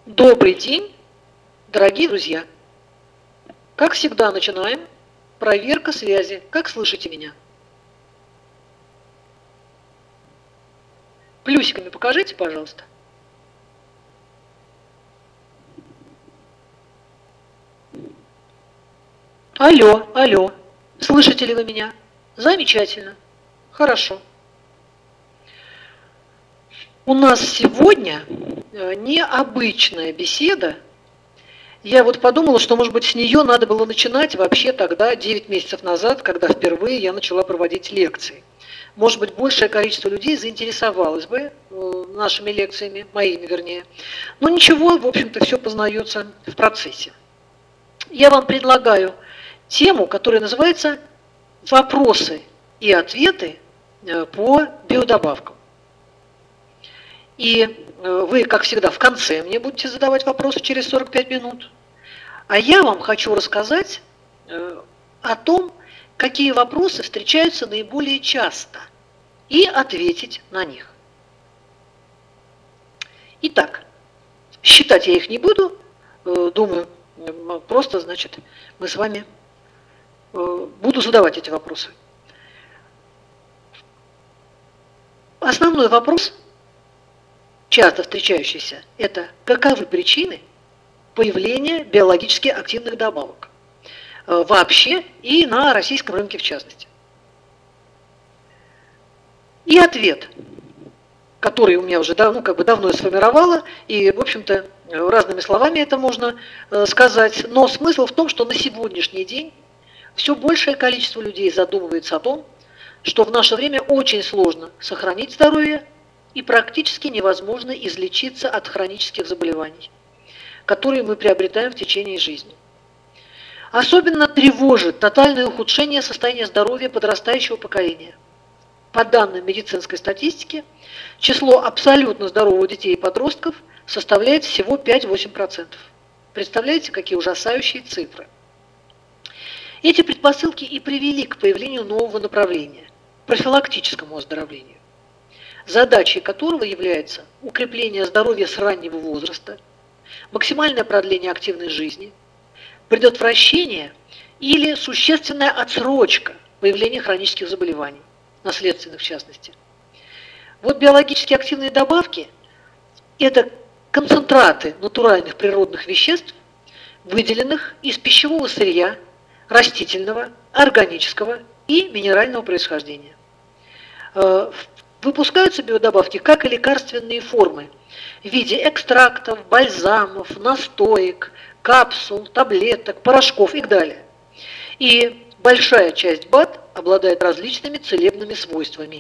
Добрый день, дорогие друзья! Как всегда начинаем. Проверка связи. Как слышите меня? Плюсиками покажите, пожалуйста. Алло, алло. Слышите ли вы меня? Замечательно. Хорошо. У нас сегодня необычная беседа. Я вот подумала, что, может быть, с нее надо было начинать вообще тогда, 9 месяцев назад, когда впервые я начала проводить лекции. Может быть, большее количество людей заинтересовалось бы нашими лекциями, моими вернее. Но ничего, в общем-то, все познается в процессе. Я вам предлагаю тему, которая называется «Вопросы и ответы по биодобавкам». И вы, как всегда, в конце мне будете задавать вопросы через 45 минут. А я вам хочу рассказать о том, какие вопросы встречаются наиболее часто, и ответить на них. Итак, считать я их не буду, думаю, просто, значит, мы с вами буду задавать эти вопросы. Основной вопрос, часто встречающийся, это каковы причины появления биологически активных добавок вообще и на российском рынке в частности. И ответ, который у меня уже давно сформировала, и, в общем-то, разными словами это можно сказать, но смысл в том, что на сегодняшний день все большее количество людей задумывается о том, что в наше время очень сложно сохранить здоровье и практически невозможно излечиться от хронических заболеваний, которые мы приобретаем в течение жизни. Особенно тревожит тотальное ухудшение состояния здоровья подрастающего поколения. По данным медицинской статистики, число абсолютно здоровых детей и подростков составляет всего 5-8%. Представляете, какие ужасающие цифры? Эти предпосылки и привели к появлению нового направления – профилактическому оздоровлению, задачей которого является укрепление здоровья с раннего возраста, максимальное продление активной жизни, предотвращение или существенная отсрочка появления хронических заболеваний, наследственных в частности. Вот биологически активные добавки – это концентраты натуральных природных веществ, выделенных из пищевого сырья, растительного, органического и минерального происхождения. Выпускаются биодобавки как и лекарственные формы в виде экстрактов, бальзамов, настоек, капсул, таблеток, порошков и так далее. И большая часть БАД обладает различными целебными свойствами.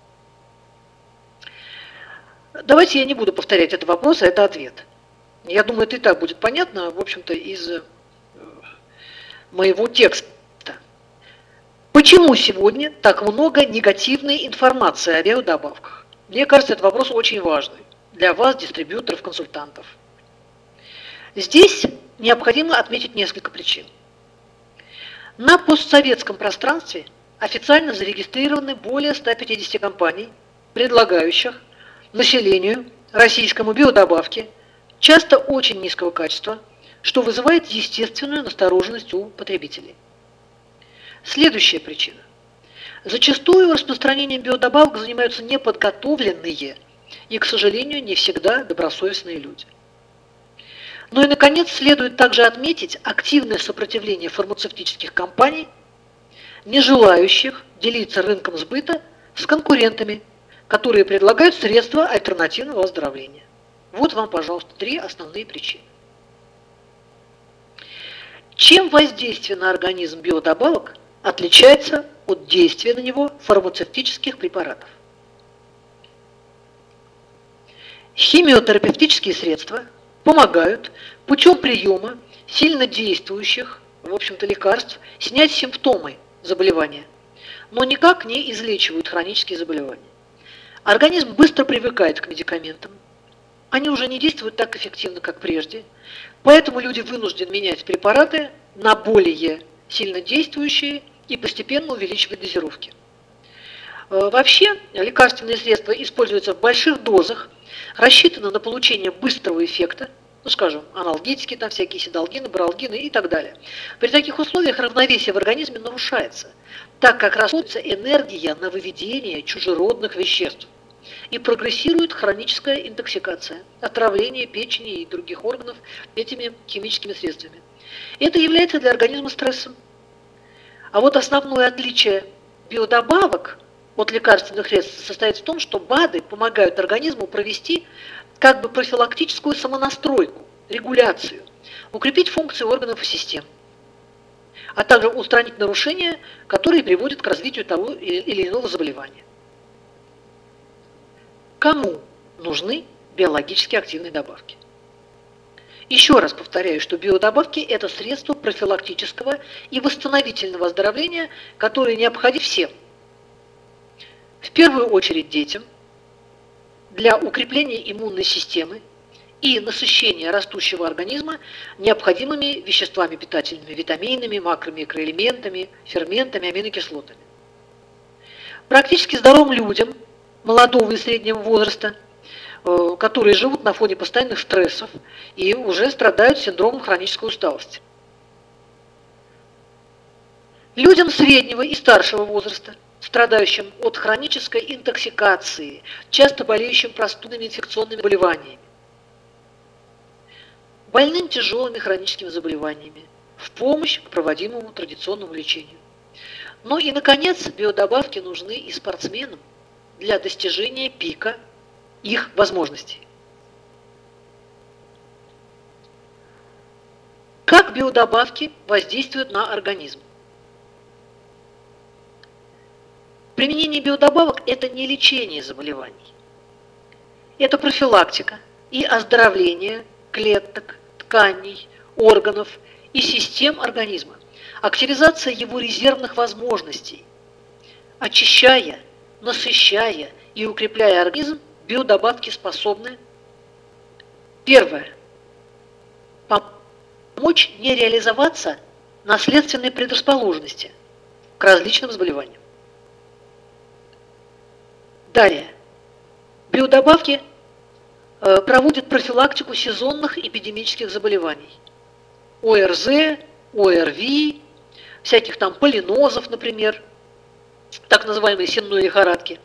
Давайте я не буду повторять этот вопрос, а это ответ. Я думаю, это и так будет понятно, в общем-то, из моего текста. Почему сегодня так много негативной информации о биодобавках? Мне кажется, этот вопрос очень важный для вас, дистрибьюторов, консультантов. Здесь необходимо отметить несколько причин. На постсоветском пространстве официально зарегистрированы более 150 компаний, предлагающих населению российскому биодобавки, часто очень низкого качества, что вызывает естественную настороженность у потребителей. Следующая причина. Зачастую распространением биодобавок занимаются неподготовленные и, к сожалению, не всегда добросовестные люди. Ну и, наконец, следует также отметить активное сопротивление фармацевтических компаний, не желающих делиться рынком сбыта с конкурентами, которые предлагают средства альтернативного оздоровления. Вот вам, пожалуйста, 3 основные причины. Чем воздействие на организм биодобавок отличается от действия на него фармацевтических препаратов? Химиотерапевтические средства помогают путем приема сильно действующих, в общем-то, лекарств снять симптомы заболевания, но никак не излечивают хронические заболевания. Организм быстро привыкает к медикаментам, они уже не действуют так эффективно, как прежде, поэтому люди вынуждены менять препараты на более сильно действующие и постепенно увеличивать дозировки. Вообще, лекарственные средства используются в больших дозах, рассчитаны на получение быстрого эффекта, ну, скажем, аналгетики, там всякие седалгины, баралгины и так далее. При таких условиях равновесие в организме нарушается, так как расходуется энергия на выведение чужеродных веществ и прогрессирует хроническая интоксикация, отравление печени и других органов этими химическими средствами. Это является для организма стрессом. А вот основное отличие биодобавок от лекарственных средств состоит в том, что БАДы помогают организму провести как бы профилактическую самонастройку, регуляцию, укрепить функции органов и систем, а также устранить нарушения, которые приводят к развитию того или иного заболевания. Кому нужны биологически активные добавки? Еще раз повторяю, что биодобавки – это средства профилактического и восстановительного оздоровления, которые необходимы всем. В первую очередь детям, для укрепления иммунной системы и насыщения растущего организма необходимыми веществами питательными, витаминами, макро-микроэлементами, ферментами, аминокислотами. Практически здоровым людям молодого и среднего возраста, которые живут на фоне постоянных стрессов и уже страдают синдромом хронической усталости. Людям среднего и старшего возраста, страдающим от хронической интоксикации, часто болеющим простудными инфекционными заболеваниями, больным тяжелыми хроническими заболеваниями, в помощь к проводимому традиционному лечению. Ну и, наконец, биодобавки нужны и спортсменам для достижения пика их возможностей. Как биодобавки воздействуют на организм? Применение биодобавок – это не лечение заболеваний. Это профилактика и оздоровление клеток, тканей, органов и систем организма, активизация его резервных возможностей, очищая, насыщая и укрепляя организм, биодобавки способны, первое, помочь не реализоваться наследственной предрасположенности к различным заболеваниям. Далее, биодобавки проводят профилактику сезонных эпидемических заболеваний. ОРЗ, ОРВИ, всяких там полинозов, например, так называемые сенной лихорадки.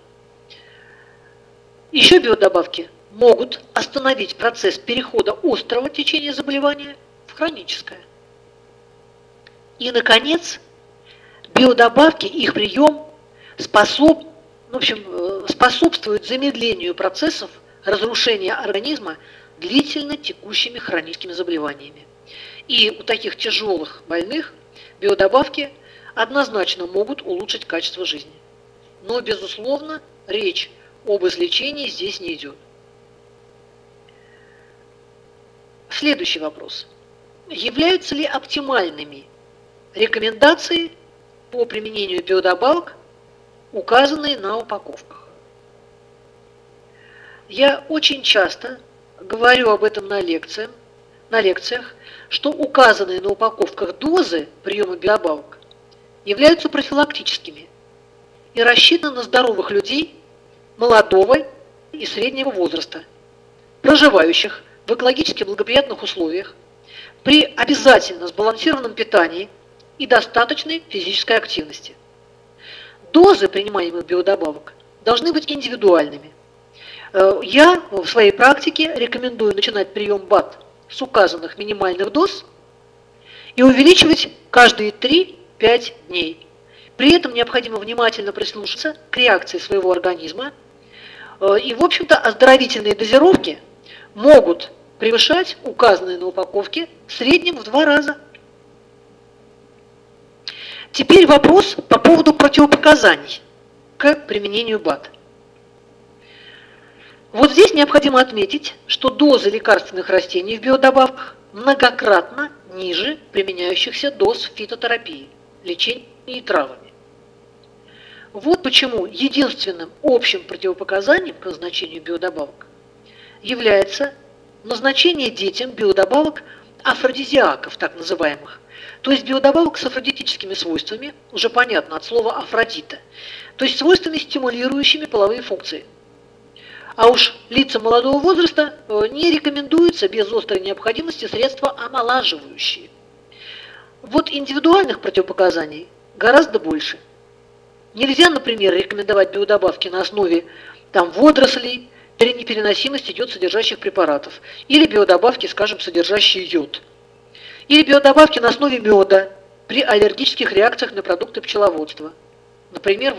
Еще биодобавки могут остановить процесс перехода острого течения заболевания в хроническое. И, наконец, биодобавки, их прием способствует замедлению процессов разрушения организма длительно текущими хроническими заболеваниями. И у таких тяжелых больных биодобавки однозначно могут улучшить качество жизни. Но, безусловно, речь об излечении здесь не идет. Следующий вопрос. Являются ли оптимальными рекомендации по применению биодобавок, указанные на упаковках? Я очень часто говорю об этом на лекциях, что указанные на упаковках дозы приема биодобавок являются профилактическими и рассчитаны на здоровых людей молодого и среднего возраста, проживающих в экологически благоприятных условиях, при обязательно сбалансированном питании и достаточной физической активности. Дозы принимаемых биодобавок должны быть индивидуальными. Я в своей практике рекомендую начинать прием БАД с указанных минимальных доз и увеличивать каждые 3-5 дней. При этом необходимо внимательно прислушаться к реакции своего организма. И, в общем-то, оздоровительные дозировки могут превышать указанные на упаковке в среднем в 2 раза. Теперь вопрос по поводу противопоказаний к применению БАД. Вот здесь необходимо отметить, что дозы лекарственных растений в биодобавках многократно ниже применяющихся доз фитотерапии, лечения травами. Вот почему единственным общим противопоказанием к назначению биодобавок является назначение детям биодобавок афродизиаков, так называемых, то есть биодобавок с афродитическими свойствами, уже понятно от слова афродита, то есть свойствами, стимулирующими половые функции. А уж лицам молодого возраста не рекомендуется без острой необходимости средства омолаживающие. Вот индивидуальных противопоказаний гораздо больше. Нельзя, например, рекомендовать биодобавки на основе водорослей при непереносимости йод-содержащих препаратов, или биодобавки, скажем, содержащие йод, или биодобавки на основе меда при аллергических реакциях на продукты пчеловодства. Например,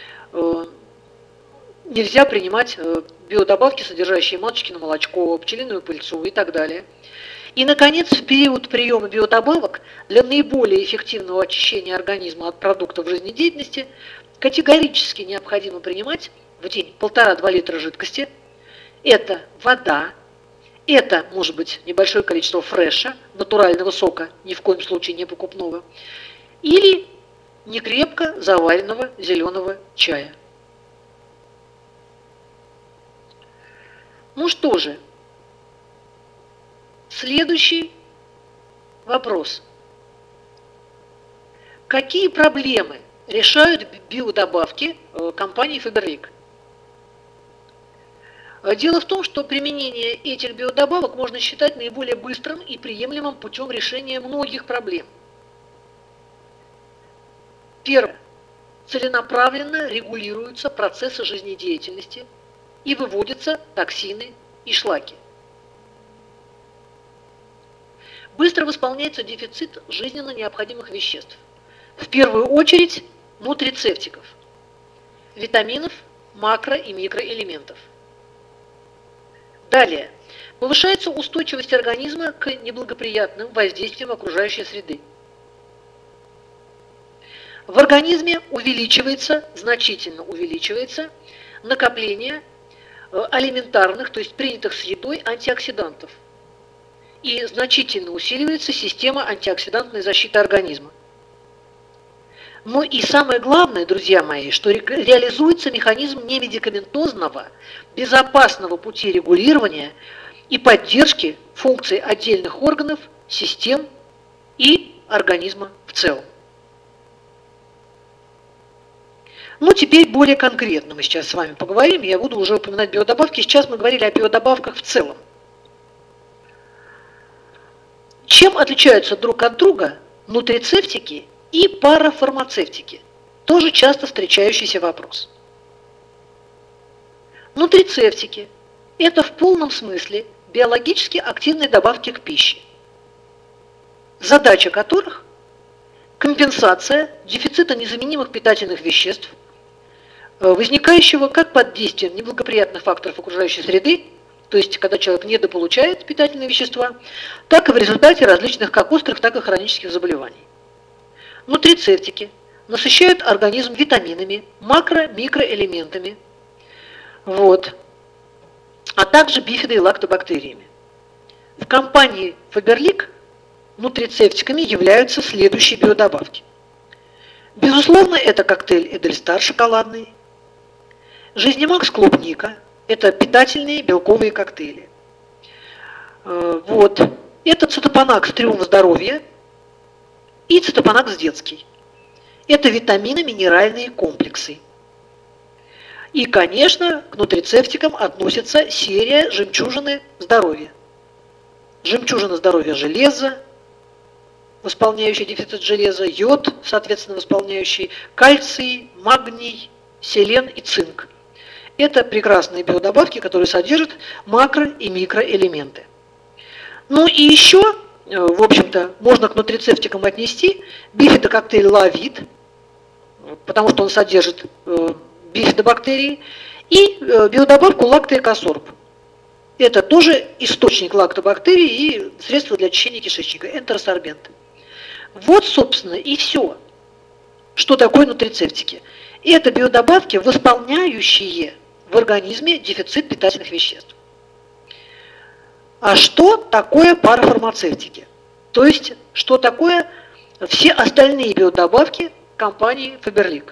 нельзя принимать биодобавки, содержащие маточкино молочко, пчелиную пыльцу и так далее. И, наконец, в период приема биодобавок для наиболее эффективного очищения организма от продуктов жизнедеятельности категорически необходимо принимать в день 1,5–2 литра жидкости. Это вода, это может быть небольшое количество фреша, натурального сока, ни в коем случае не покупного, или некрепко заваренного зеленого чая. Ну что же, следующий вопрос. Какие проблемы решают биодобавки компании Faberlic? Дело в том, что применение этих биодобавок можно считать наиболее быстрым и приемлемым путем решения многих проблем. Первое. Целенаправленно регулируются процессы жизнедеятельности и выводятся токсины и шлаки. Быстро восполняется дефицит жизненно необходимых веществ. В первую очередь нутрицептиков, витаминов, макро- и микроэлементов. Далее. Повышается устойчивость организма к неблагоприятным воздействиям окружающей среды. В организме значительно увеличивается накопление алиментарных, то есть принятых с едой антиоксидантов. И значительно усиливается система антиоксидантной защиты организма. Но и самое главное, друзья мои, что реализуется механизм немедикаментозного, безопасного пути регулирования и поддержки функций отдельных органов, систем и организма в целом. Ну, теперь более конкретно мы сейчас с вами поговорим, я буду уже упоминать биодобавки. Сейчас мы говорили о биодобавках в целом. Чем отличаются друг от друга нутрицептики и парафармацевтики? Тоже часто встречающийся вопрос. Нутрицептики – это в полном смысле биологически активные добавки к пище, задача которых – компенсация дефицита незаменимых питательных веществ, возникающего как под действием неблагоприятных факторов окружающей среды, то есть когда человек недополучает питательные вещества, так и в результате различных как острых, так и хронических заболеваний. Нутрицептики насыщают организм витаминами, макро-, микроэлементами, а также бифидо- и лактобактериями. В компании Faberlic нутрицептиками являются следующие биодобавки. Безусловно, это коктейль Эдельстар шоколадный, Жизнемакс клубника, это питательные белковые коктейли. Это цитопанакс Триумф здоровья и цитопанакс детский. Это витамины-минеральные комплексы. И, конечно, к нутрицептикам относится серия жемчужины здоровья. Жемчужина здоровья железа, восполняющий дефицит железа, йод, соответственно, восполняющий кальций, магний, селен и цинк. Это прекрасные биодобавки, которые содержат макро- и микроэлементы. Ну и еще, в общем-то, можно к нутрицептикам отнести бифидококтейль Лавид, потому что он содержит бифидобактерии, и биодобавку лактоэкосорб. Это тоже источник лактобактерий и средство для очищения кишечника, энтеросорбент. Вот, собственно, и все, что такое нутрицептики. Это биодобавки, восполняющие в организме дефицит питательных веществ. А что такое парафармацевтики? То есть, что такое все остальные биодобавки компании Faberlic?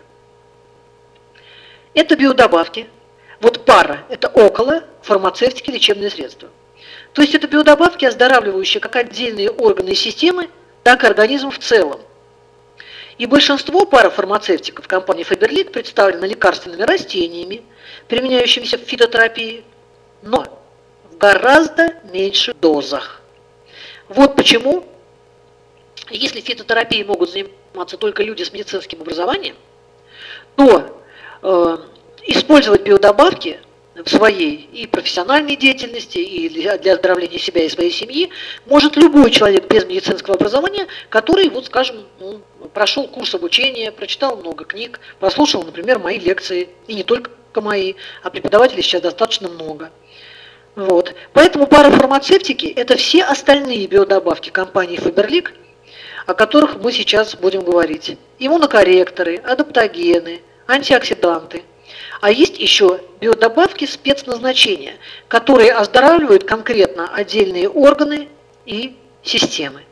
Это биодобавки. Пара – это около фармацевтики лечебные средства. То есть, это биодобавки, оздоравливающие как отдельные органы и системы, так и организм в целом. И большинство парафармацевтиков компании Faberlic представлено лекарственными растениями, применяющимися в фитотерапии, но в гораздо меньших дозах. Вот почему, если фитотерапией могут заниматься только люди с медицинским образованием, то использовать биодобавки в своей и профессиональной деятельности, и для оздоровления себя и своей семьи может любой человек без медицинского образования, который, вот скажем, прошел курс обучения, прочитал много книг, послушал, например, мои лекции, и не только мои, а преподавателей сейчас достаточно много. Вот. Поэтому парафармацевтики – это все остальные биодобавки компании Faberlic, о которых мы сейчас будем говорить. Иммунокорректоры, адаптогены, антиоксиданты. А есть еще биодобавки спецназначения, которые оздоравливают конкретно отдельные органы и системы.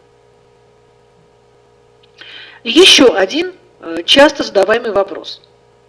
Еще один часто задаваемый вопрос.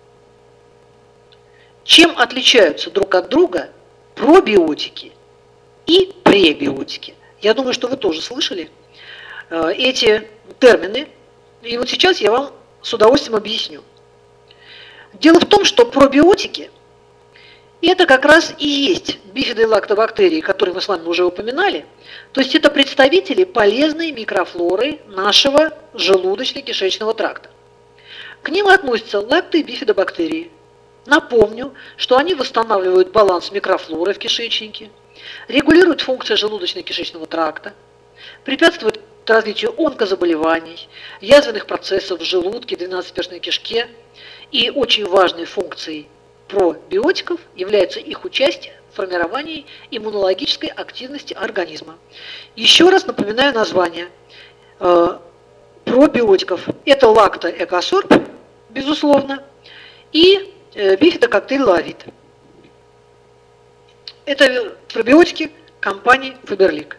Чем отличаются друг от друга пробиотики и пребиотики? Я думаю, что вы тоже слышали эти термины, и вот сейчас я вам с удовольствием объясню. Дело в том, что пробиотики – это как раз и есть бифиды лактобактерии, которые мы с вами уже упоминали. То есть это представители полезной микрофлоры нашего желудочно-кишечного тракта. К ним относятся лакто- и бифидобактерии. Напомню, что они восстанавливают баланс микрофлоры в кишечнике, регулируют функции желудочно-кишечного тракта, препятствуют развитию онкозаболеваний, язвенных процессов в желудке, двенадцатиперстной кишке. И очень важной функцией пробиотиков является их участие в формировании иммунологической активности организма. Еще раз напоминаю название пробиотиков. Это лакто-экосорб, безусловно, и бифидококтейль лавит. Это пробиотики компании Faberlic.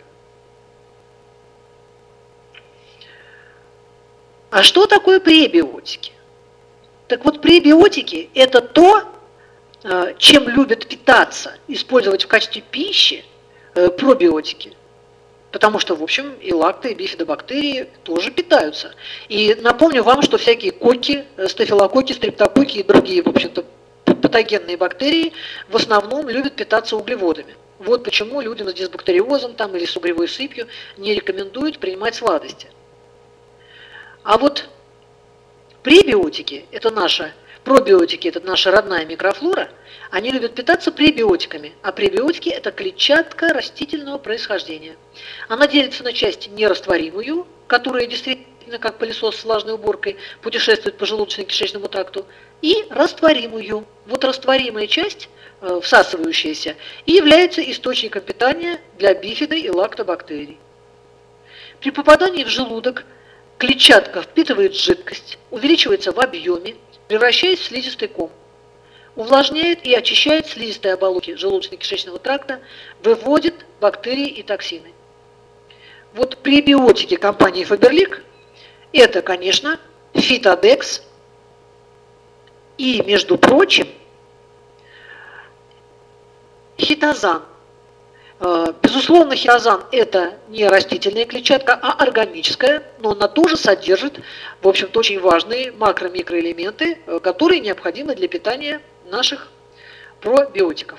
А что такое пребиотики? Так вот, пребиотики – это то, чем любят питаться, использовать в качестве пищи пробиотики. Потому что, в общем, и лакто, и бифидобактерии тоже питаются. И напомню вам, что всякие коки, стафилококки, стрептококки и другие, в общем-то, патогенные бактерии в основном любят питаться углеводами. Вот почему людям с дисбактериозом там, или с угревой сыпью не рекомендуют принимать сладости. А вот пребиотики – это пробиотики – это наша родная микрофлора, они любят питаться пребиотиками, а пребиотики – это клетчатка растительного происхождения. Она делится на часть нерастворимую, которая действительно как пылесос с влажной уборкой путешествует по желудочно-кишечному тракту, и растворимую. Вот растворимая часть, всасывающаяся, и является источником питания для бифидо- и лактобактерий. При попадании в желудок клетчатка впитывает жидкость, увеличивается в объеме, превращаясь в слизистый ком, увлажняет и очищает слизистые оболочки желудочно-кишечного тракта, выводит бактерии и токсины. Вот пребиотики компании Faberlic – это, конечно, Фитодекс и, между прочим, хитозан. Безусловно, хитозан – это не растительная клетчатка, а органическая, но она тоже содержит, в общем-то, очень важные макро-микроэлементы, которые необходимы для питания наших пробиотиков.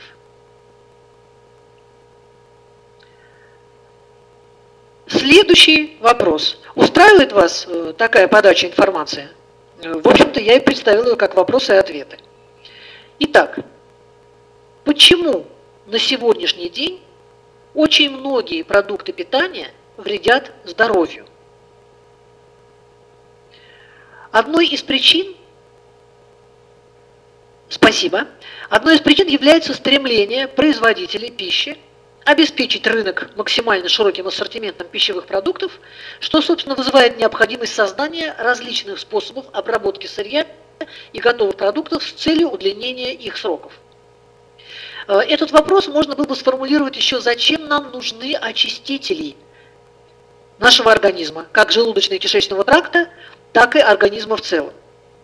Следующий вопрос. Устраивает вас такая подача информации? В общем-то, я и представил ее как вопросы и ответы. Итак, почему на сегодняшний день очень многие продукты питания вредят здоровью? Одной из причин является стремление производителей пищи обеспечить рынок максимально широким ассортиментом пищевых продуктов, что, собственно, вызывает необходимость создания различных способов обработки сырья и готовых продуктов с целью удлинения их сроков. Этот вопрос можно было бы сформулировать еще: зачем нам нужны очистители нашего организма, как желудочно-кишечного тракта, так и организма в целом.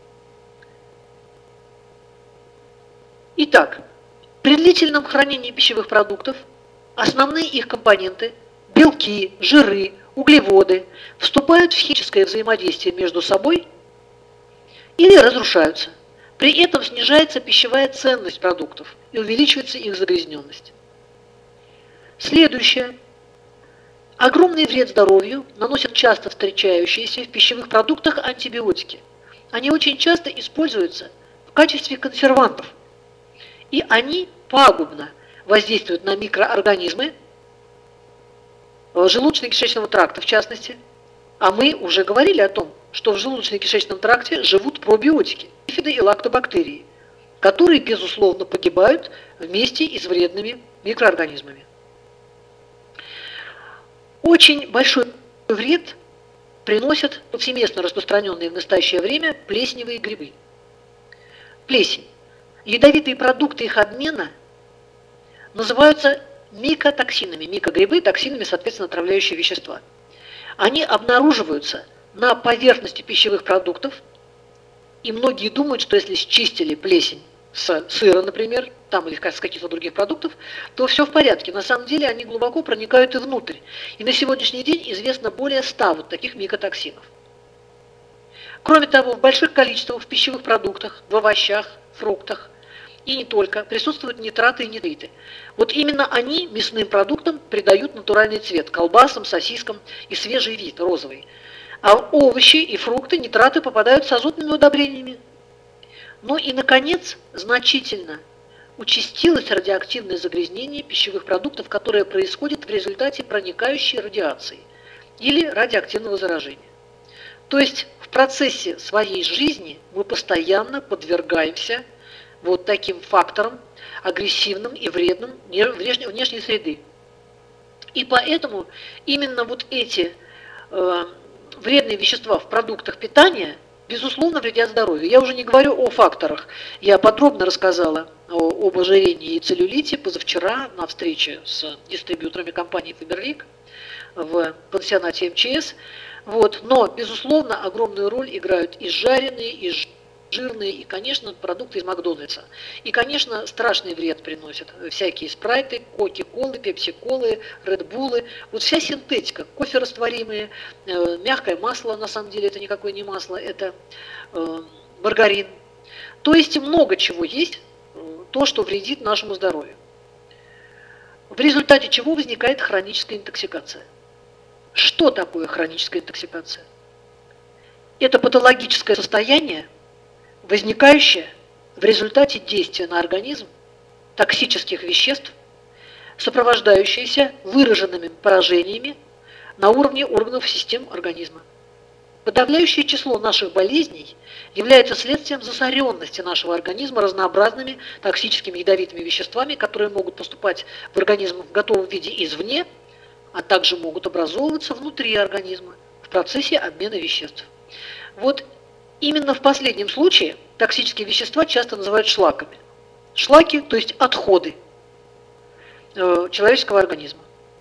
Итак, при длительном хранении пищевых продуктов основные их компоненты – белки, жиры, углеводы – вступают в химическое взаимодействие между собой или разрушаются. При этом снижается пищевая ценность продуктов и увеличивается их загрязненность. Следующее. Огромный вред здоровью наносят часто встречающиеся в пищевых продуктах антибиотики. Они очень часто используются в качестве консервантов. И они пагубно воздействуют на микроорганизмы желудочно-кишечного тракта в частности. А мы уже говорили о том, что в желудочно-кишечном тракте живут пробиотики, бифиды и лактобактерии, которые, безусловно, погибают вместе и с вредными микроорганизмами. Очень большой вред приносят повсеместно распространенные в настоящее время плесневые грибы. Плесень. Ядовитые продукты их обмена называются микотоксинами. Микогрибы – токсинами, соответственно, отравляющие вещества. Они обнаруживаются на поверхности пищевых продуктов, и многие думают, что если счистили плесень с сыра, например, там или с каких-то других продуктов, то все в порядке. На самом деле они глубоко проникают и внутрь. И на сегодняшний день известно более 100 вот таких микотоксинов. Кроме того, в больших количествах в пищевых продуктах, в овощах, фруктах и не только присутствуют нитраты и нитриты. Вот именно они мясным продуктам придают натуральный цвет, колбасам, сосискам и свежий вид, розовый. А в овощи и фрукты нитраты попадают с азотными удобрениями. Ну и, наконец, значительно участилось радиоактивное загрязнение пищевых продуктов, которое происходит в результате проникающей радиации или радиоактивного заражения. То есть в процессе своей жизни мы постоянно подвергаемся вот таким факторам агрессивным и вредным внешней среды. И поэтому именно вот эти вредные вещества в продуктах питания, безусловно, вредят здоровью. Я уже не говорю о факторах. Я подробно рассказала об ожирении и целлюлите позавчера на встрече с дистрибьюторами компании Faberlic в пансионате МЧС. Вот. Но, безусловно, огромную роль играют и жареные, и жирные, и, конечно, продукты из Макдональдса. И, конечно, страшный вред приносят всякие спрайты, коки-колы, пепси-колы, редбулы. Вот вся синтетика, кофе растворимые, мягкое масло, на самом деле это никакое не масло, это маргарин. То есть много чего есть, то, что вредит нашему здоровью. В результате чего возникает хроническая интоксикация. Что такое хроническая интоксикация? Это патологическое состояние, возникающее в результате действия на организм токсических веществ, сопровождающееся выраженными поражениями на уровне органов систем организма. Подавляющее число наших болезней является следствием засоренности нашего организма разнообразными токсическими ядовитыми веществами, которые могут поступать в организм в готовом виде извне, а также могут образовываться внутри организма в процессе обмена веществ. Вот именно в последнем случае токсические вещества часто называют шлаками. Шлаки, то есть отходы человеческого организма.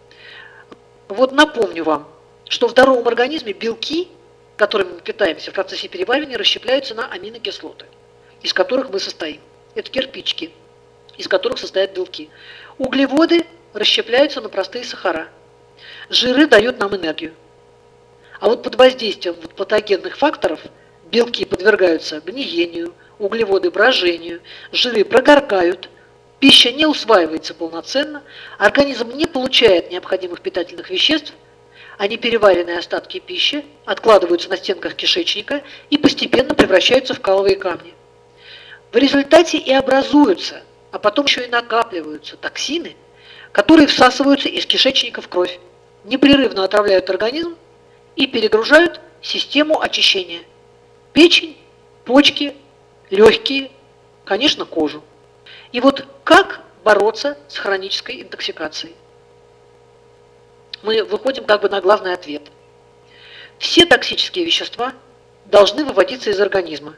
Вот напомню вам, что в здоровом организме белки, которыми мы питаемся в процессе переваривания, расщепляются на аминокислоты, из которых мы состоим. Это кирпичики, из которых состоят белки. Углеводы расщепляются на простые сахара. Жиры дают нам энергию. А вот под воздействием патогенных факторов белки подвергаются гниению, углеводы брожению, жиры прогоркают, пища не усваивается полноценно, организм не получает необходимых питательных веществ, а непереваренные остатки пищи откладываются на стенках кишечника и постепенно превращаются в каловые камни. В результате и образуются, а потом еще и накапливаются токсины, которые всасываются из кишечника в кровь, непрерывно отравляют организм и перегружают систему очищения. Печень, почки, легкие, конечно, кожу. И вот как бороться с хронической интоксикацией? Мы выходим как бы на главный ответ. Все токсические вещества должны выводиться из организма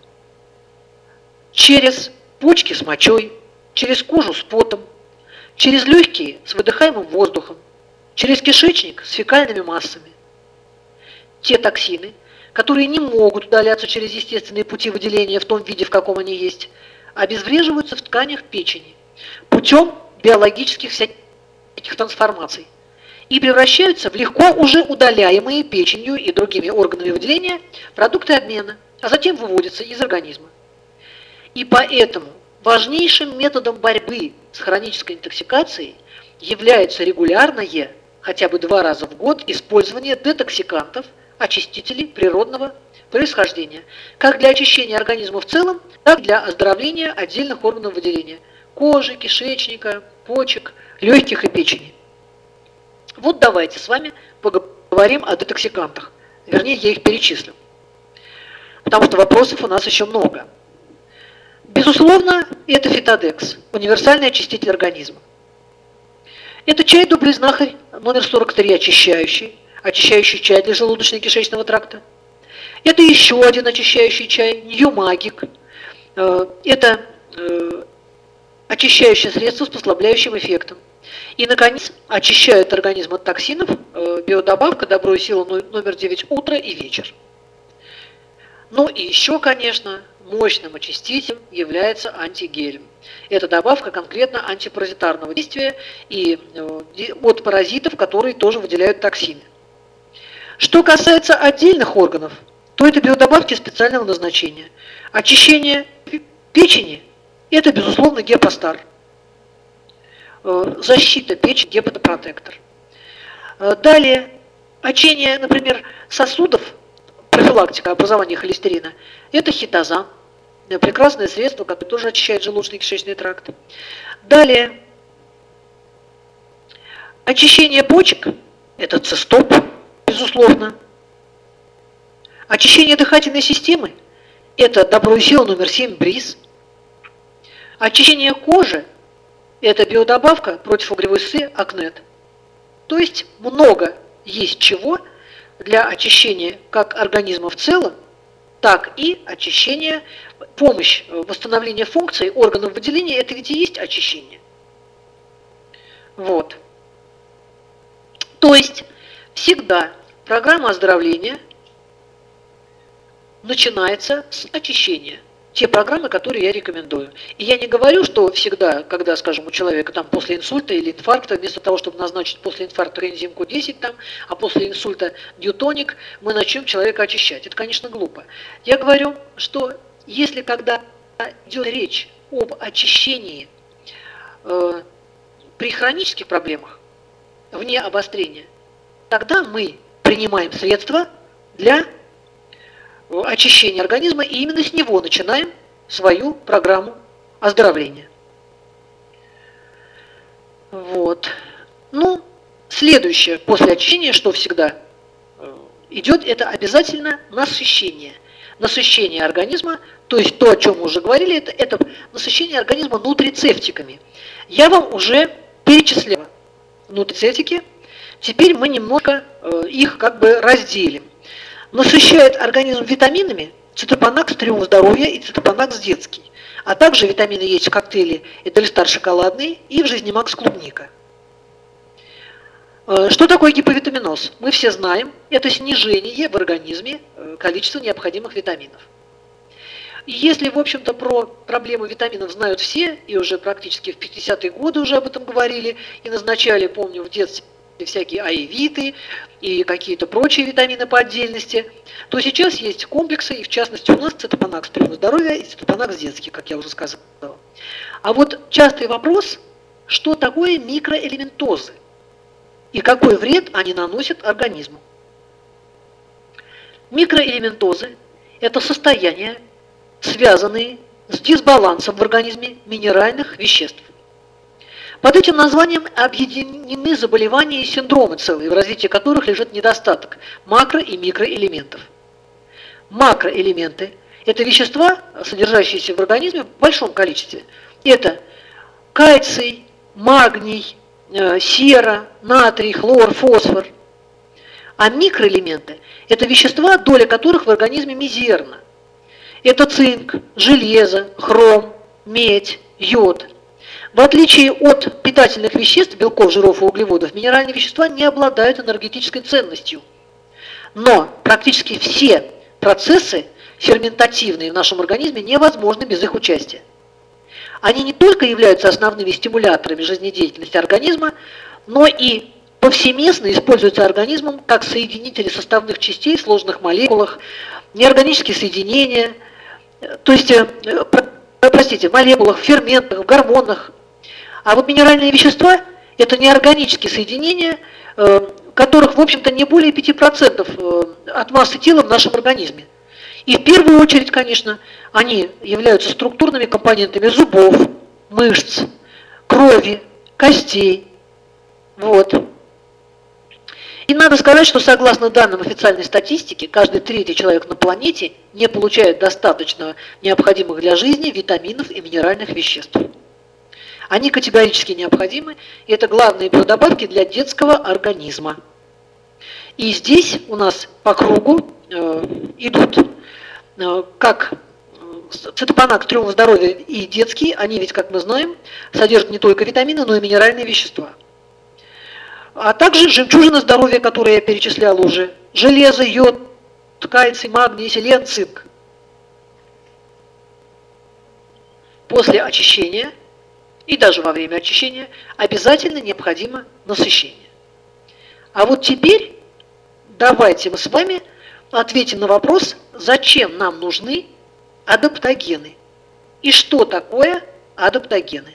через почки с мочой, через кожу с потом, через легкие с выдыхаемым воздухом, через кишечник с фекальными массами. Те токсины, которые не могут удаляться через естественные пути выделения в том виде, в каком они есть, обезвреживаются в тканях печени путем биологических всяких трансформаций и превращаются в легко уже удаляемые печенью и другими органами выделения продукты обмена, а затем выводятся из организма. И поэтому важнейшим методом борьбы с хронической интоксикацией является регулярное, хотя бы 2 раза в год, использование детоксикантов, очистителей природного происхождения, как для очищения организма в целом, так и для оздоровления отдельных органов выделения – кожи, кишечника, почек, легких и печени. Вот давайте с вами поговорим о детоксикантах. Вернее, я их перечислю, потому что вопросов у нас еще много. Безусловно, это фитодекс, универсальный очиститель организма. Это чай «Добрый знахарь» номер 43, очищающий чай для желудочно-кишечного тракта. Это еще один очищающий чай, New Magic. Это очищающее средство с послабляющим эффектом. И, наконец, очищает организм от токсинов биодобавка «Добро и сила» номер 9 утро и вечер. Ну и еще, конечно, мощным очистителем является антигель. Это добавка конкретно антипаразитарного действия и от паразитов, которые тоже выделяют токсины. Что касается отдельных органов, то это биодобавки специального назначения. Очищение печени – это, безусловно, гепастар. Защита печени – гепатопротектор. Далее, очищение, например, сосудов, профилактика образования холестерина – это хитозан, прекрасное средство, которое тоже очищает желудочно-кишечный тракт. Далее, очищение почек – это цистоп, безусловно. Очищение дыхательной системы – это «Добро и сила» номер 7 бриз. Очищение кожи – это биодобавка против угревой сы Акнет. То есть много есть чего для очищения как организма в целом, так и очищения, помощь восстановления функций органов выделения – это ведь и есть очищение. Вот. То есть всегда программа оздоровления начинается с очищения. Те программы, которые я рекомендую. И я не говорю, что всегда, когда, скажем, у человека там после инсульта или инфаркта, вместо того, чтобы назначить после инфаркта коэнзим Q10, там, а после инсульта ньютоник, мы начнем человека очищать. Это, конечно, глупо. Я говорю, что если когда идет речь об очищении при хронических проблемах, вне обострения, тогда мы принимаем средства для очищения организма, и именно с него начинаем свою программу оздоровления. Вот. Ну, следующее после очищения, что всегда идет, это обязательно насыщение. Насыщение организма, то есть то, о чем мы уже говорили, это насыщение организма нутрицептиками. Я вам уже перечисляла нутрицептики, теперь мы немного их как бы разделим. Насыщает организм витаминами цитопанакс «Триумф здоровья» и цитопанакс детский. А также витамины есть в коктейле Эдельстар шоколадный и в Жизнемакс клубника. Что такое гиповитаминоз? Мы все знаем, это снижение в организме количества необходимых витаминов. И если, в общем-то, про проблему витаминов знают все, и уже практически в 50-е годы уже об этом говорили, и назначали, помню, в детстве всякие аевиты и какие-то прочие витамины по отдельности, то сейчас есть комплексы, и в частности у нас цитопанакс «Триумф здоровья» и цитопанакс детский, как я уже сказала. А вот частый вопрос, что такое микроэлементозы и какой вред они наносят организму. Микроэлементозы – это состояния, связанные с дисбалансом в организме минеральных веществ. Под этим названием объединены заболевания и синдромы целые, в развитии которых лежит недостаток макро- и микроэлементов. Макроэлементы – это вещества, содержащиеся в организме в большом количестве. Это кальций, магний, сера, натрий, хлор, фосфор. А микроэлементы – это вещества, доля которых в организме мизерна. Это цинк, железо, хром, медь, йод. В отличие от питательных веществ, белков, жиров и углеводов, минеральные вещества не обладают энергетической ценностью. Но практически все процессы ферментативные в нашем организме невозможны без их участия. Они не только являются основными стимуляторами жизнедеятельности организма, но и повсеместно используются организмом как соединители составных частей в сложных молекулах, неорганические соединения, то есть, молекулах, ферментах, гормонах. А вот минеральные вещества Это неорганические соединения, которых, в общем-то, не более 5% от массы тела в нашем организме. И в первую очередь, конечно, они являются структурными компонентами зубов, мышц, крови, костей. Вот. И надо сказать, что согласно данным официальной статистики, каждый третий человек на планете не получает достаточно необходимых для жизни витаминов и минеральных веществ. Они категорически необходимы, и это главные биодобавки для детского организма. И здесь у нас по кругу идут как цитопанак трёх здоровья и детский, они ведь, как мы знаем, содержат не только витамины, но и минеральные вещества. А также жемчужина здоровья, которую я перечислял уже, железо, йод, кальций, магний, селен, цинк. После очищения и даже во время очищения обязательно необходимо насыщение. А вот теперь давайте мы с вами ответим на вопрос, зачем нам нужны адаптогены и что такое адаптогены.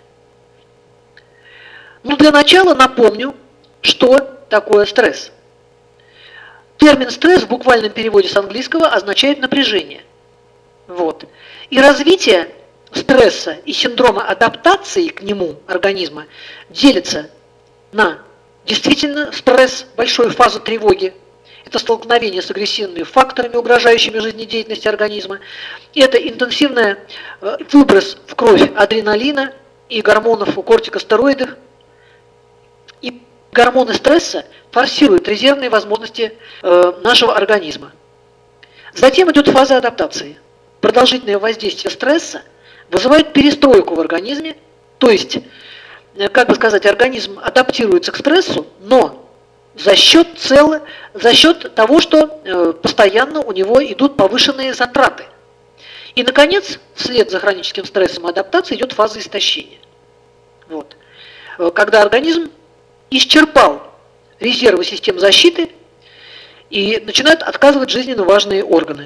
Ну, для начала напомню, что такое стресс. Термин стресс в буквальном переводе с английского означает напряжение. Вот. И развитие стресса и синдрома адаптации к нему организма делится на действительно стресс, большую фазу тревоги. Это столкновение с агрессивными факторами, угрожающими жизнедеятельности организма. Это интенсивный выброс в кровь адреналина и гормонов, кортикостероидов. И гормоны стресса форсируют резервные возможности нашего организма. Затем идет фаза адаптации. Продолжительное воздействие стресса вызывает перестройку в организме, то есть, как бы сказать, организм адаптируется к стрессу, но за счет того, что постоянно у него идут повышенные затраты. И, наконец, вслед за хроническим стрессом и адаптацией идет фаза истощения. Вот. Когда организм исчерпал резервы систем защиты и начинают отказывать жизненно важные органы.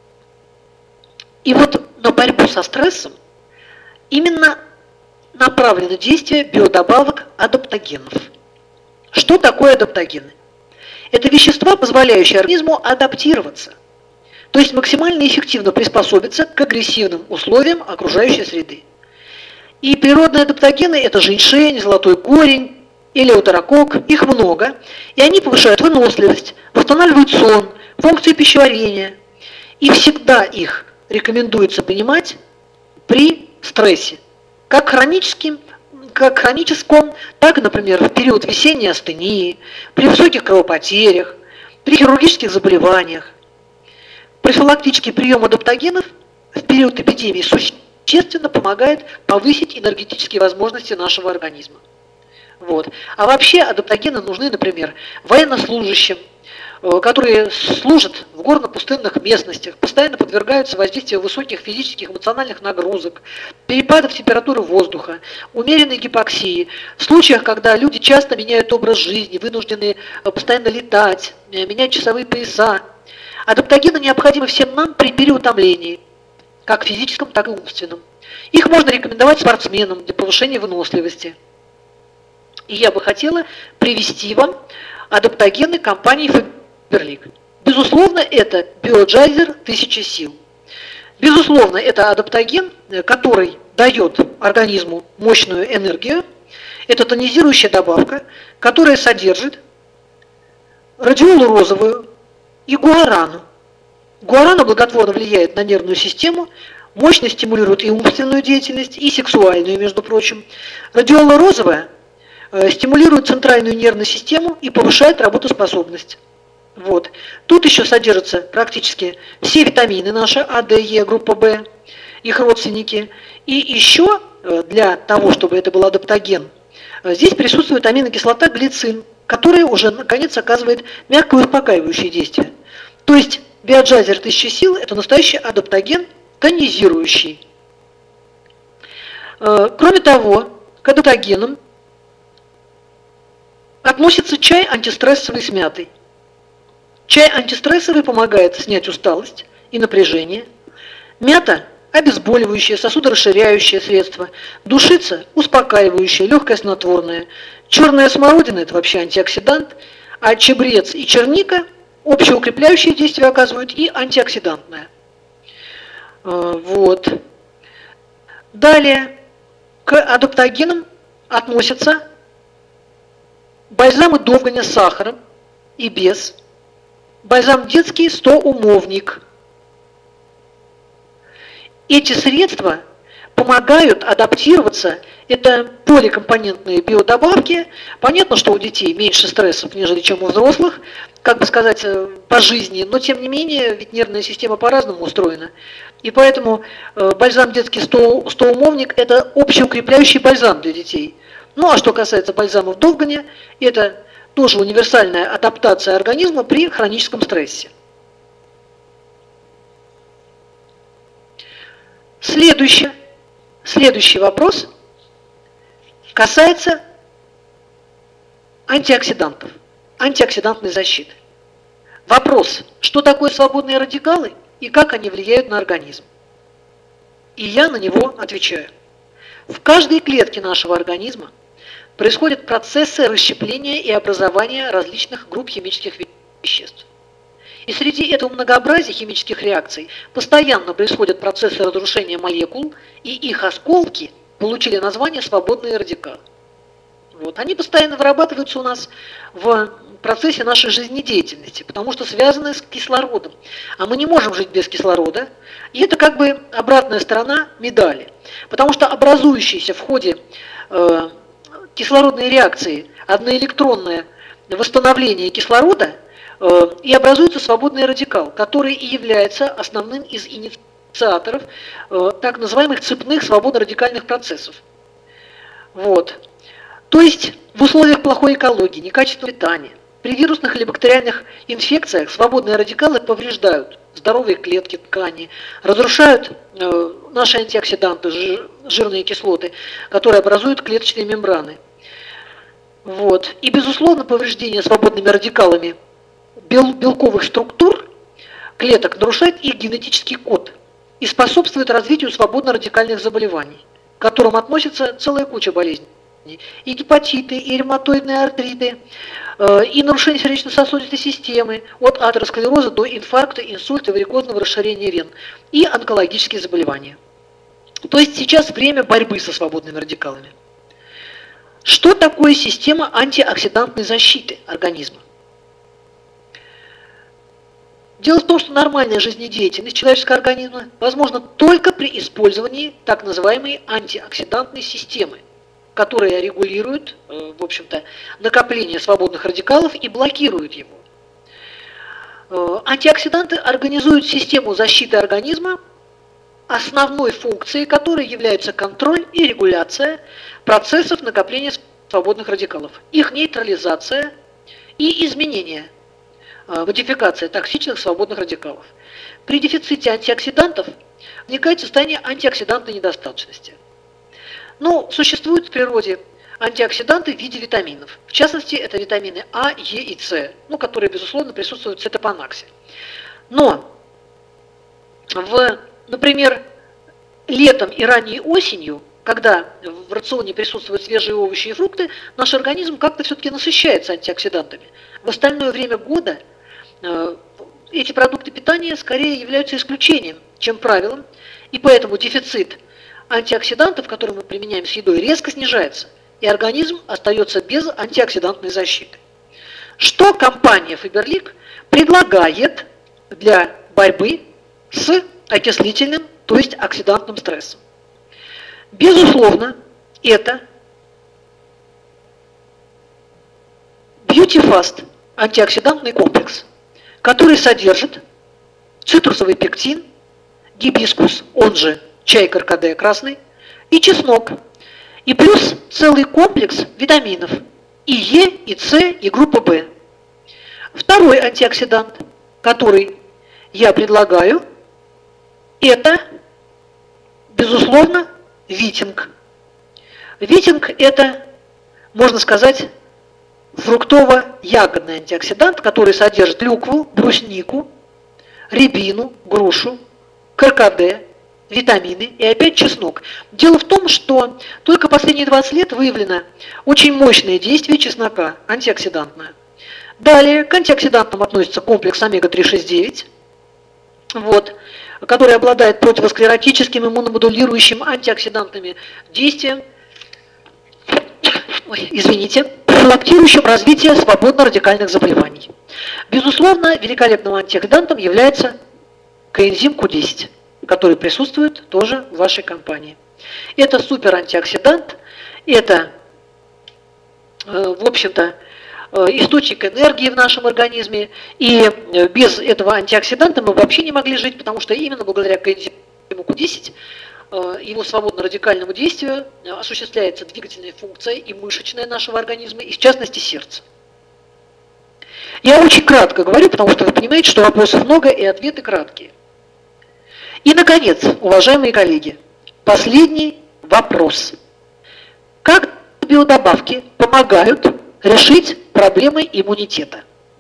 И вот на борьбу со стрессом именно направлено действие биодобавок адаптогенов. Что такое адаптогены? Это вещества, позволяющие организму адаптироваться, то есть максимально эффективно приспособиться к агрессивным условиям окружающей среды. И природные адаптогены – это женьшень, золотой корень, элеутерокок, их много, и они повышают выносливость, восстанавливают сон, функции пищеварения. И всегда их рекомендуется принимать при стрессе, как хроническом, так, например, в период весенней астении, при высоких кровопотерях, при хирургических заболеваниях. Профилактический прием адаптогенов в период эпидемии существенно помогает повысить энергетические возможности нашего организма. Вот. А вообще адаптогены нужны, например, военнослужащим, которые служат в горно-пустынных местностях, постоянно подвергаются воздействию высоких физических, эмоциональных нагрузок, перепадов температуры воздуха, умеренной гипоксии, в случаях, когда люди часто меняют образ жизни, вынуждены постоянно летать, менять часовые пояса. Адаптогены необходимы всем нам при переутомлении, как физическом, так и умственном. Их можно рекомендовать спортсменам для повышения выносливости. И я бы хотела привести вам адаптогены компании Faberlic. Безусловно, это биоджайзер 1000 сил. Безусловно, это адаптоген, который дает организму мощную энергию. Это тонизирующая добавка, которая содержит радиолу розовую и гуарану. Гуарана благотворно влияет на нервную систему, мощно стимулирует и умственную деятельность, и сексуальную, между прочим. Радиола розовая стимулирует центральную нервную систему и повышает работоспособность. Вот. Тут еще содержатся практически все витамины наши, А, Д, Е, группа В, их родственники. И еще для того, чтобы это был адаптоген, здесь присутствует аминокислота глицин, которая уже, наконец, оказывает мягкое успокаивающее действие. То есть биоджайзер 1000 сил – это настоящий адаптоген, тонизирующий. Кроме того, к адаптогенам относится чай антистрессовый с мятой. Чай антистрессовый помогает снять усталость и напряжение. Мята обезболивающее, сосудорасширяющее средство, душица – успокаивающее, легкое снотворное, черная смородина – это вообще антиоксидант, а чабрец и черника общеукрепляющее действие оказывают и антиоксидантное. Вот. Далее к адаптогенам относятся бальзамы довганя с сахаром и без, бальзам детский 100-умовник. Эти средства помогают адаптироваться, это поликомпонентные биодобавки. Понятно, что у детей меньше стрессов, нежели чем у взрослых, как бы сказать, по жизни, но тем не менее, ведь нервная система по-разному устроена. И поэтому бальзам детский 100-умовник – это общеукрепляющий бальзам для детей. Ну а что касается бальзамов довганя, это тоже универсальная адаптация организма при хроническом стрессе. Следующий вопрос касается антиоксидантов, антиоксидантной защиты. Вопрос, что такое свободные радикалы и как они влияют на организм. И я на него отвечаю. В каждой клетке нашего организма происходят процессы расщепления и образования различных групп химических веществ. И среди этого многообразия химических реакций постоянно происходят процессы разрушения молекул, и их осколки получили название свободные радикалы. Вот. Они постоянно вырабатываются у нас в процессе нашей жизнедеятельности, потому что связаны с кислородом. А мы не можем жить без кислорода, и это как бы обратная сторона медали. Потому что образующиеся в ходе кислородной реакции одноэлектронное восстановление кислорода и образуется свободный радикал, который и является основным из инициаторов так называемых цепных свободно-радикальных процессов. Вот. То есть в условиях плохой экологии, некачественного питания, при вирусных или бактериальных инфекциях свободные радикалы повреждают здоровые клетки, ткани, разрушают наши антиоксиданты, жирные кислоты, которые образуют клеточные мембраны. Вот. И, безусловно, повреждение свободными радикалами белковых структур клеток нарушает их генетический код и способствует развитию свободно-радикальных заболеваний, к которым относится целая куча болезней. И гепатиты, и ревматоидные артриты, и нарушение сердечно-сосудистой системы, от атеросклероза до инфаркта, инсульта, варикозного расширения вен, и онкологические заболевания. То есть сейчас время борьбы со свободными радикалами. Что такое система антиоксидантной защиты организма? Дело в том, что нормальная жизнедеятельность человеческого организма возможна только при использовании так называемой антиоксидантной системы, которая регулирует, в общем-то, накопление свободных радикалов и блокирует его. Антиоксиданты организуют систему защиты организма, основной функцией которой является контроль и регуляция процессов накопления свободных радикалов, их нейтрализация и изменение, модификация токсичных свободных радикалов. При дефиците антиоксидантов возникает состояние антиоксидантной недостаточности. Но существуют в природе антиоксиданты в виде витаминов. В частности, это витамины А, Е и С, которые, безусловно, присутствуют в цитопанаксе. Но, например, летом и ранней осенью, когда в рационе присутствуют свежие овощи и фрукты, наш организм как-то все-таки насыщается антиоксидантами. В остальное время года эти продукты питания скорее являются исключением, чем правилом, и поэтому дефицит антиоксидантов, которые мы применяем с едой, резко снижается, и организм остается без антиоксидантной защиты. Что компания Faberlic предлагает для борьбы с окислительным, то есть оксидантным стрессом? Безусловно, это Beauty Fast антиоксидантный комплекс, который содержит цитрусовый пектин, гибискус, он же чай каркаде красный, и чеснок, и плюс целый комплекс витаминов и Е, и С, и группы В. Второй антиоксидант, который я предлагаю, это, безусловно, витинг. Витинг – это, можно сказать, фруктово-ягодный антиоксидант, который содержит клюкву, бруснику, рябину, грушу, каркаде, витамины и опять чеснок. Дело в том, что только последние 20 лет выявлено очень мощное действие чеснока, антиоксидантное. Далее к антиоксидантам относится комплекс омега-3,6,9, вот, который обладает противосклеротическим, иммуномодулирующим, антиоксидантными действием, профилактирующим развитие свободно-радикальных заболеваний. Безусловно, великолепным антиоксидантом является коэнзим Q10, который присутствует тоже в вашей компании. Это супер антиоксидант, это, в общем-то, источник энергии в нашем организме, и без этого антиоксиданта мы вообще не могли жить, потому что именно благодаря коэнзиму Q10, его свободно-радикальному действию, осуществляется двигательная функция и мышечная нашего организма, и в частности сердца. Я очень кратко говорю, потому что вы понимаете, что вопросов много и ответы краткие. И, наконец, уважаемые коллеги, последний вопрос. Как биодобавки помогают решить проблемы иммунитета?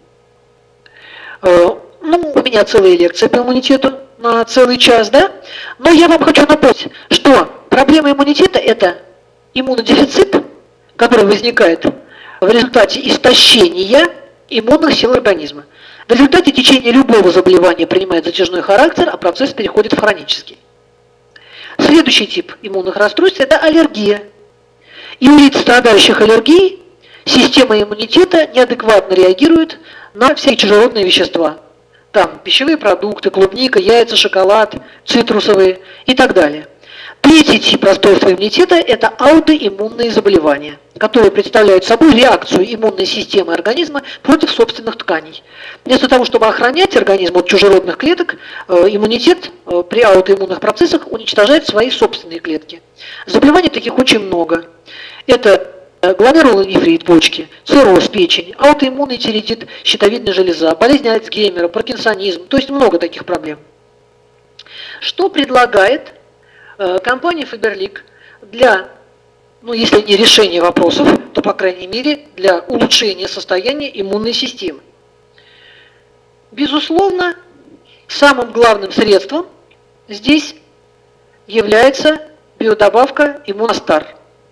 У меня целая лекция по иммунитету на целый час, да? Но я вам хочу напомнить, что проблема иммунитета – это иммунодефицит, который возникает в результате истощения иммунных сил организма. В результате течение любого заболевания принимает затяжной характер, а процесс переходит в хронический. Следующий тип иммунных расстройств – это аллергия. И у лиц, страдающих аллергией, система иммунитета неадекватно реагирует на все чужеродные вещества. Там пищевые продукты, клубника, яйца, шоколад, цитрусовые и так далее. Третий тип расстройства иммунитета – это аутоиммунные заболевания, которые представляют собой реакцию иммунной системы организма против собственных тканей. Вместо того, чтобы охранять организм от чужеродных клеток, иммунитет при аутоиммунных процессах уничтожает свои собственные клетки. Заболеваний таких очень много. Это гломерулонефрит почки, цирроз печени, аутоиммунный тиреоидит, щитовидная железа, болезнь Альцгеймера, паркинсонизм, то есть много таких проблем. Что предлагает компания Faberlic для, если не решения вопросов, то, по крайней мере, для улучшения состояния иммунной системы? Безусловно, самым главным средством здесь является биодобавка Immunostar.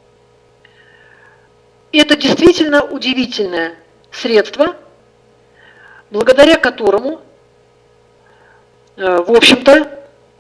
Это действительно удивительное средство, благодаря которому, в общем-то,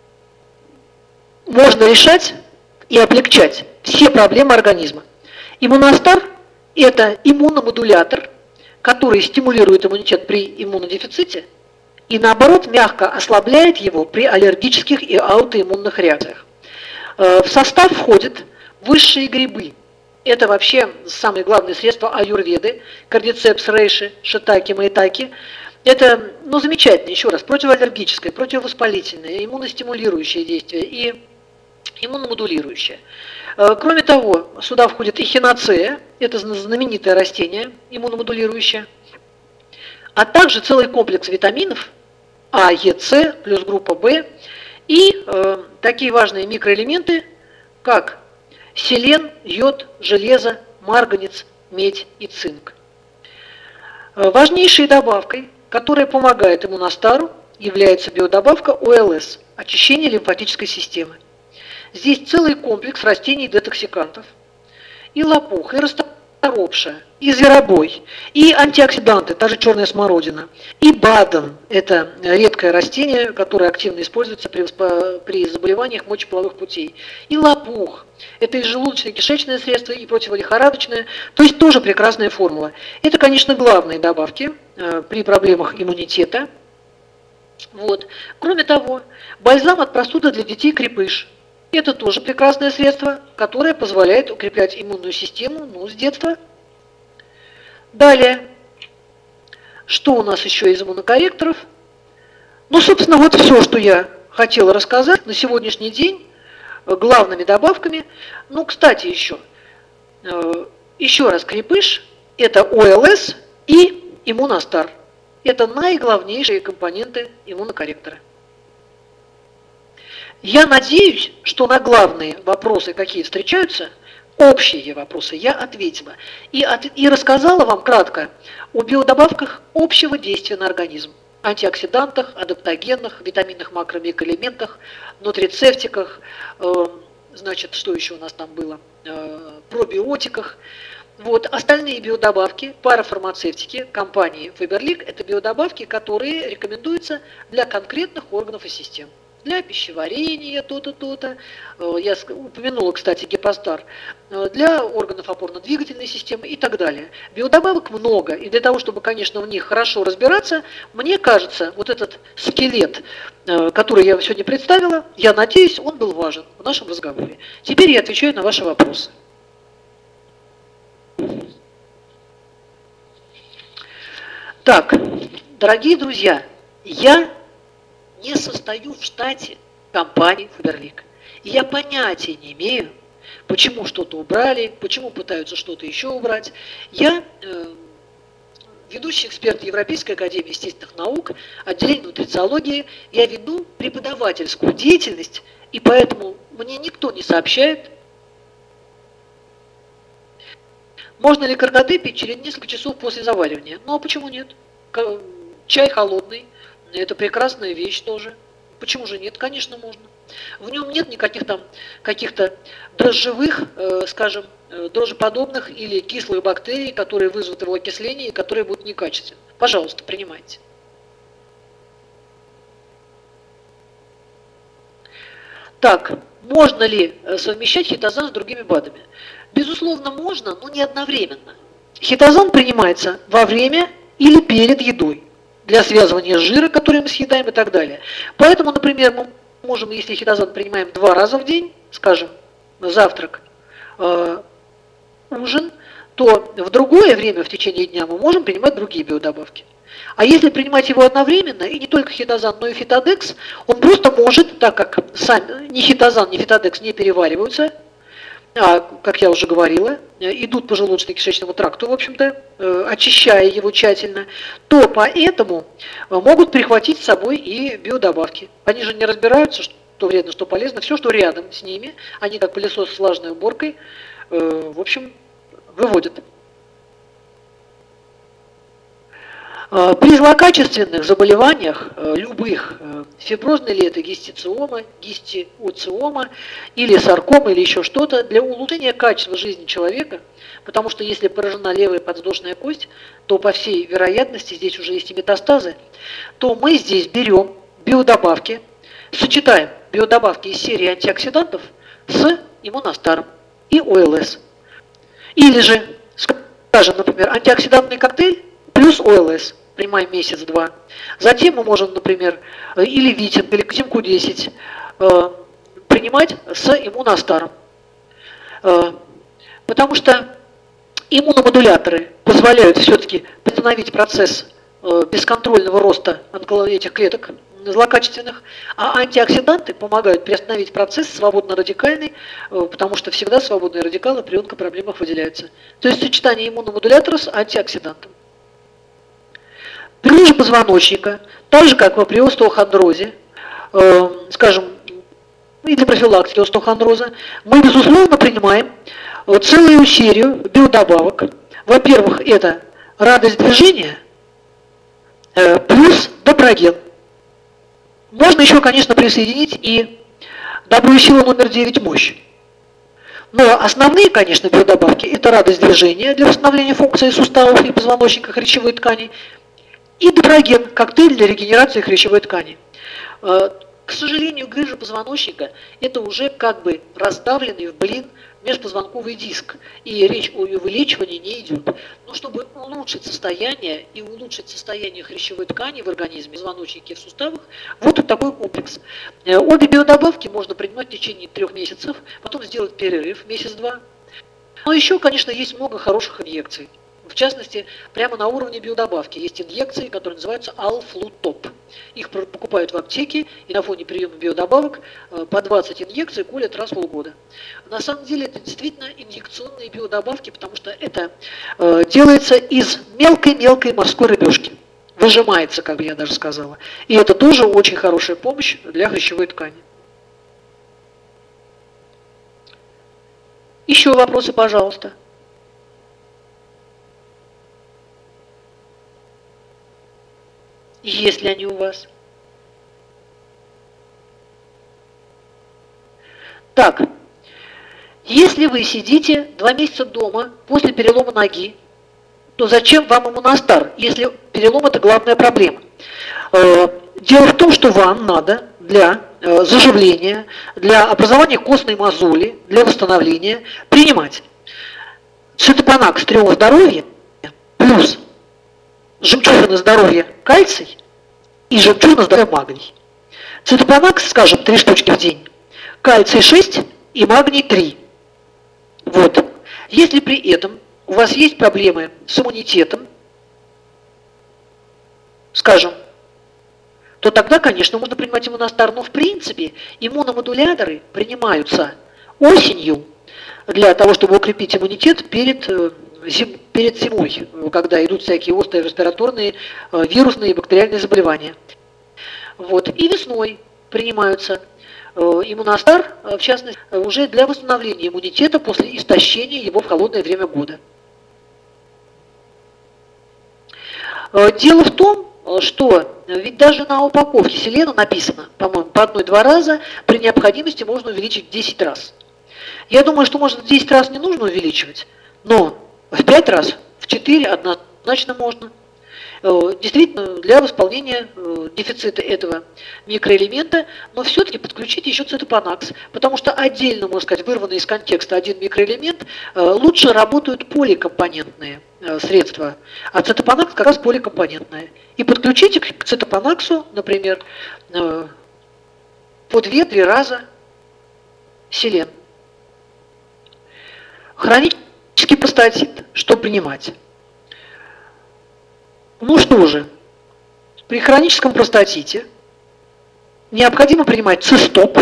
можно решать и облегчать все проблемы организма. Immunostar – это иммуномодулятор, который стимулирует иммунитет при иммунодефиците и, наоборот, мягко ослабляет его при аллергических и аутоиммунных реакциях. В состав входят высшие грибы. Это вообще самые главные средства аюрведы, кардицепс, рейши, шитаки, маитаки. Это, замечательно, еще раз, противоаллергическое, противовоспалительное, иммуностимулирующее действие и иммуномодулирующее. Кроме того, сюда входит эхиноцея, это знаменитое растение, иммуномодулирующее, а также целый комплекс витаминов А, Е, С, плюс группа В, и такие важные микроэлементы, как селен, йод, железо, марганец, медь и цинк. Важнейшей добавкой, которая помогает Immunostar, является биодобавка ОЛС – очищение лимфатической системы. Здесь целый комплекс растений-детоксикантов, и лопух, и расторопша, и зверобой, и антиоксиданты, та же черная смородина, и баден – это редкое растение, которое активно используется при заболеваниях мочеполовых путей, и лопух – это и желудочно-кишечное средство, и противолихорадочное, то есть тоже прекрасная формула. Это, конечно, главные добавки при проблемах иммунитета. Вот. Кроме того, бальзам от простуды для детей крепыш. Это тоже прекрасное средство, которое позволяет укреплять иммунную систему, с детства. Далее, что у нас еще из иммунокорректоров? Собственно, вот все, что я хотела рассказать на сегодняшний день главными добавками. Кстати, еще раз, крепыш – это ОЛС и Immunostar. Это наиглавнейшие компоненты иммунокорректора. Я надеюсь, что на главные вопросы, какие встречаются, общие вопросы, я ответила. И рассказала вам кратко о биодобавках общего действия на организм. антиоксидантах, адаптогенах, витаминных макро-микроэлементах, нутрицептиках, значит, что еще у нас там было, пробиотиках. Вот. Остальные биодобавки, парафармацевтики компании Faberlic – это биодобавки, которые рекомендуются для конкретных органов и систем. Для пищеварения то-то, то-то. Я упомянула, кстати, Гепостар. Для органов опорно-двигательной системы и так далее. Биодобавок много. И для того, чтобы, конечно, в них хорошо разбираться, мне кажется, вот этот скелет, который я сегодня представила, я надеюсь, он был важен в нашем разговоре. Теперь я отвечаю на ваши вопросы. Так, дорогие друзья, я не состою в штате компании Faberlic. И я понятия не имею, почему что-то убрали, почему пытаются что-то еще убрать. Я ведущий эксперт Европейской академии естественных наук, отделение нутрициологии. Я веду преподавательскую деятельность, и поэтому мне никто не сообщает, можно ли каркаде пить через несколько часов после заваривания. Ну а почему нет? Чай холодный. Это прекрасная вещь тоже. Почему же нет? Конечно, можно. В нем нет никаких там каких-то дрожжевых, скажем, дрожжеподобных или кислых бактерий, которые вызовут его окисление и которые будут некачественны. Пожалуйста, принимайте. Так, можно ли совмещать хитозан с другими БАДами? Безусловно, можно, но не одновременно. Хитозан принимается во время или перед едой для связывания жира, который мы съедаем и так далее. Поэтому, например, мы можем, если хитозан принимаем 2 раза в день, скажем, завтрак, ужин, то в другое время в течение дня мы можем принимать другие биодобавки. А если принимать его одновременно, и не только хитозан, но и фитодекс, он просто может, так как сами ни хитозан, ни фитодекс не перевариваются, как я уже говорила, идут по желудочно-кишечному тракту, в общем-то, очищая его тщательно, то поэтому могут прихватить с собой и биодобавки. Они же не разбираются, что вредно, что полезно. Все, что рядом с ними, они как пылесос с влажной уборкой, в общем, выводят. При злокачественных заболеваниях, любых, фиброзной ли это гистициома, гистиоциома или саркома или еще что-то, для улучшения качества жизни человека, потому что если поражена левая подвздошная кость, то по всей вероятности здесь уже есть и метастазы, то мы здесь берем биодобавки, сочетаем биодобавки из серии антиоксидантов с иммуностаром и ОЛС. Или же, скажем, например, антиоксидантный коктейль плюс ОЛС. Принимаем месяц-два. Затем мы можем, например, или Витинг, или Ксимку-10 принимать с иммуностаром. Потому что иммуномодуляторы позволяют все-таки приостановить процесс бесконтрольного роста этих клеток злокачественных, а антиоксиданты помогают приостановить процесс свободно-радикальный, потому что всегда свободные радикалы при онкопроблемах выделяются. То есть сочетание иммуномодулятора с антиоксидантом. При луже позвоночника, так же как при остеохондрозе, скажем, и для профилактики остеохондроза, мы, безусловно, принимаем целую серию биодобавок. Во-первых, это радость движения плюс допроген. Можно еще, конечно, присоединить и добрую силу номер 9 мощь. Но основные, конечно, биодобавки – это радость движения для восстановления функции суставов и позвоночника хрящевой ткани, и допроген, коктейль для регенерации хрящевой ткани. К сожалению, грыжа позвоночника – это уже как бы раздавленный в блин межпозвонковый диск, и речь о ее вылечивании не идет. Но чтобы улучшить состояние и улучшить состояние хрящевой ткани в организме, в позвоночнике, в суставах, вот такой комплекс. Обе биодобавки можно принимать в течение 3 месяцев, потом сделать перерыв месяц-два. Но еще, конечно, есть много хороших инъекций. В частности, прямо на уровне биодобавки есть инъекции, которые называются Алфлутоп. Их покупают в аптеке, и на фоне приема биодобавок по 20 инъекций колят раз в полгода. На самом деле это действительно инъекционные биодобавки, потому что это делается из мелкой-мелкой морской рыбешки. Выжимается, как бы я даже сказала. И это тоже очень хорошая помощь для хрящевой ткани. Еще вопросы, пожалуйста. если они у вас. Так, если вы сидите 2 месяца дома после перелома ноги, то зачем вам иммуностар, если перелом – это главная проблема? Дело в том, что вам надо для заживления, для образования костной мозоли, для восстановления принимать цитопанак стрёма здоровья плюс жемчужина здоровья кальций и жемчужина здоровья магний. Цитопанак, скажем, 3 штучки в день, кальций 6 и магний 3. Вот. Если при этом у вас есть проблемы с иммунитетом, скажем, то тогда, конечно, можно принимать иммуностар. Но в принципе иммуномодуляторы принимаются осенью для того, чтобы укрепить иммунитет перед зимой, когда идут всякие острые респираторные, вирусные и бактериальные заболевания. Вот. И весной принимаются иммуностар, в частности, уже для восстановления иммунитета после истощения его в холодное время года. Дело в том, что ведь даже на упаковке селена написано, по-моему, по 1-2 раза, при необходимости можно увеличить в 10 раз. Я думаю, что, может, в 10 раз не нужно увеличивать, но в 5 раз, в 4 однозначно можно. Действительно, для восполнения дефицита этого микроэлемента, но все-таки подключить еще цитопанакс, потому что отдельно, можно сказать, вырванный из контекста один микроэлемент, лучше работают поликомпонентные средства, а цитопанакс как раз поликомпонентная. И подключите к цитопанаксу, например, по 2-3 раза селен. Хронический простатит, что принимать? Ну что же, при хроническом простатите необходимо принимать цистоп,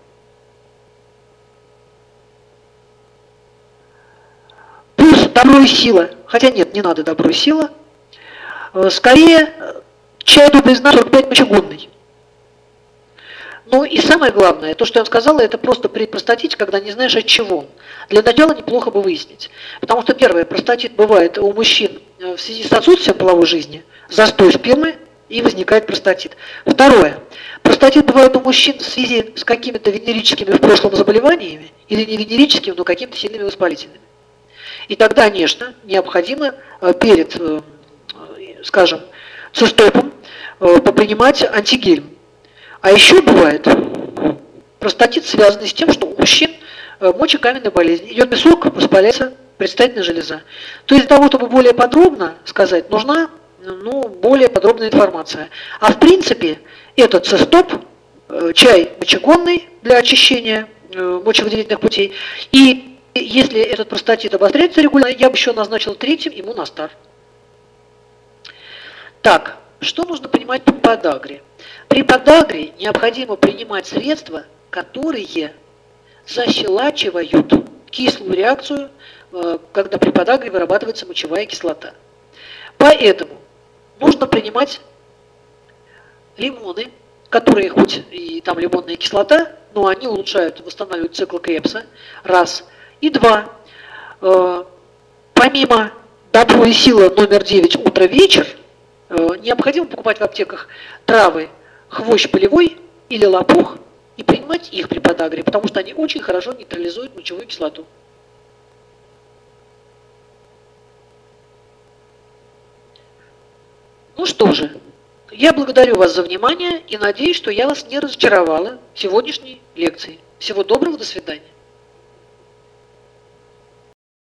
плюс добро и сила, хотя нет, не надо добро и сила, скорее чай добрый знак 45 мочегонный. Ну и самое главное, то, что я вам сказала, это просто при простатите, когда не знаешь от чего. Для начала неплохо бы выяснить. Потому что первое, простатит бывает у мужчин в связи с отсутствием половой жизни, застой спермы, и возникает простатит. Второе, простатит бывает у мужчин в связи с какими-то венерическими в прошлом заболеваниями, или не венерическими, но какими-то сильными воспалительными. И тогда, конечно, необходимо перед, скажем, цистопом попринимать антигельм. А еще бывает простатит, связанный с тем, что у мужчин мочекаменная болезнь. Идет песок, воспаляется предстательная железа. То есть для того, чтобы более подробно сказать, нужна более подробная информация. А в принципе этот цистоп, чай мочегонный для очищения мочевыделительных путей. И если этот простатит обостряется регулярно, я бы еще назначил 3-м иммуностар. Так, что нужно понимать при подагре? При подагре необходимо принимать средства, которые защелачивают кислую реакцию, когда при подагре вырабатывается мочевая кислота. Поэтому нужно принимать лимоны, которые хоть и там лимонная кислота, но они улучшают, восстанавливают цикл Кребса, раз. И 2. Помимо добро и сила номер 9 утро-вечер, необходимо покупать в аптеках травы хвощ полевой или лопух и принимать их при подагре, потому что они очень хорошо нейтрализуют мочевую кислоту. Ну что же, я благодарю вас за внимание и надеюсь, что я вас не разочаровала в сегодняшней лекции. Всего доброго, до свидания.